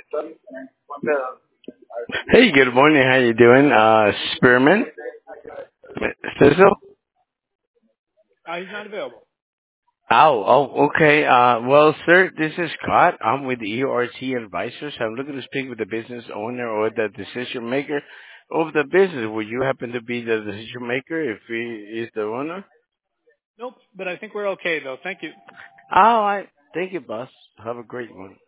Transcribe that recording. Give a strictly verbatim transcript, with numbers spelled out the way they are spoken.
Hey, good morning. How you doing? Uh, Spearman? Sizzle? Uh, he's not available. Oh, oh, okay. Uh, well, sir, this is Scott. I'm with E R T Advisors. I'm looking to speak with the business owner or the decision maker of the business. Would you happen to be the decision maker if he is the owner? Nope, but I think we're okay though. Thank you. All right. Thank you, boss. Have a great one.